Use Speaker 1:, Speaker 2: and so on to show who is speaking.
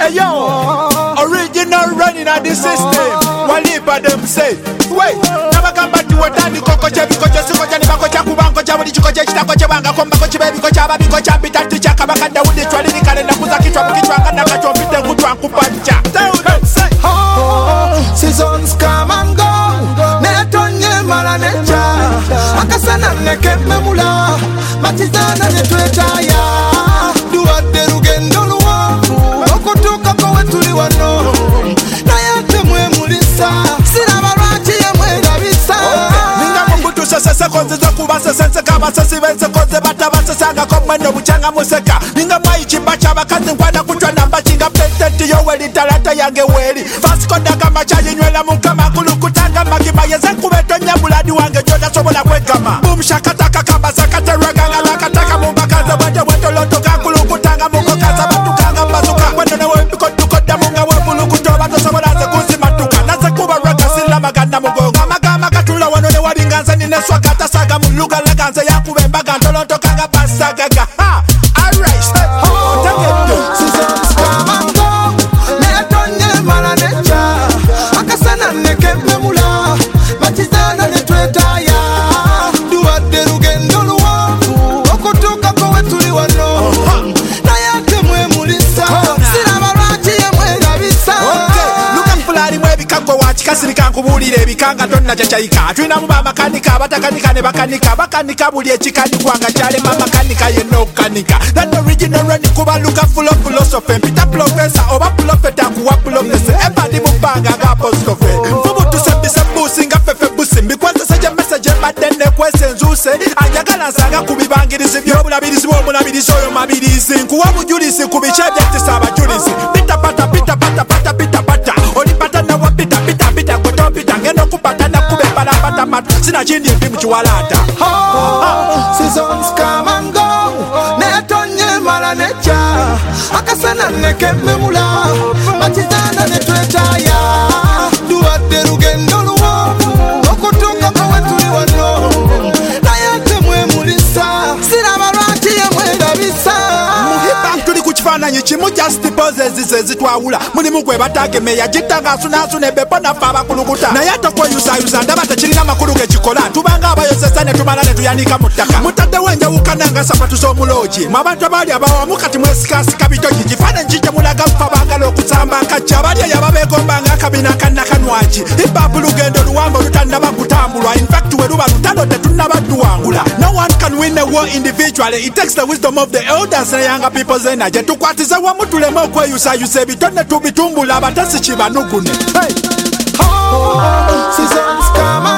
Speaker 1: yo, original running at the system. Walipa them say, wait, never come back to what I coach because you got any back kubango jabudi chikoje chitakoche banga komba kochi baby kocha babi kocha bita ticha kabakanda wudi twali nikale na kuza kichwa kichwa na kacho mpite kutwa kupanja.
Speaker 2: Seasons come and go, netonye mala necha, akasana nekeme mula, matizana netwetaya, duwate rugendo luwafu, okutuka kowe tuli wano, nayate mwe mulisa, sinabarwachi ya mwe labisa.
Speaker 1: Ninga mbutu sasa konze za kubasa sense kama sasi vense konze bata basa sanga komwendo buchanga museka. Ninga maichi bacha bakazi nkwana kuchwa namba chinga pretenti yo weli talata yange weli. Vasco daga machaji nywela mukama kulukutanga magima yeze kubeto nyabuladi wange joda sobola kwekama. Boom shakataka kabasa kateraganga lakataka mubakaze wete loto kakulukutanga mukokaza batukanga mbazuka. Wendo na wepiko tuko damunga webulu kutoba tosobola ze kuzimatuka. Nase kuba raka sila maganda mugonga. Magama katula wanone wabinganza nineswa kata saga muluga laganza ya kubemba gantoloto kanga basagaga. Ha! Alright!
Speaker 2: Seasons come and go, netonye mala necha, akasana nekeme mula, matizana netwetaya, duwate rugendo luwafu, okutuka kowe tuli wano, nayate mwe mulisa, sinabarwachi ya mwe labisa.
Speaker 1: Luka mpulari mwe bikako wachikasirika nkubulire ebikanga tonna chachayika. Twina muba makanika batakanika ne bakanika buli ekikani kwanga kyale makanika yenna okukanika. That original run kuba luka full of philosophy. Peter professor oba prophet akuwa professor. Ebadi mubanga nga apostrophe. Fubu tusembise busi nga fefe busi. Mikwaza seje message badene kwese nzuse. Anjagala nsanga kubibangirizi byobulabirizi bw'omulabirizi oyo mabirizi. Nkuwa bujulisi kubice byettisa abajulizi. Pita pata olipata na wapita kwetopita ngeno kupata na kube palapata mata. Sina chindi mpi mchiwalata.
Speaker 2: Seasons come and go, netonye mala necha, akasana nekeme mula, matizana netwetaya, duwate rugendo luwafu, okutuka kowe tuli wano, nayate mwe mulisa, sinabarwachi ya mwe labisa.
Speaker 1: Muhipa tuli kuchifananyi chimu just poses zise twawula. Muni mugwe batagemeya jitanga sunasune bepo na faba kulukuta. Na yato kwa yusa ndaba techilina makulu gechikola. Tubanga abayosesa ne tumalane tuyanika mutaka. Mutade wenje ukananga sapatu so muloji. Mabantu abali abawa mukati mwesikasika bitoji. Jifane njite mulaga mfabanga lokusamba kacha. Abali yababegombanga kabina kanwaji. Hibabu lugendo luwambo lutandaba kutambulwa. In fact weruba lutalo tetunaba duwangula. No one can win a war individually. It takes the wisdom of the elders and younger people's energy. Tukwatiza wa mutulemo kwe yusa bitone tubitumbula batasi chibanugune. Hey!
Speaker 2: Seasons come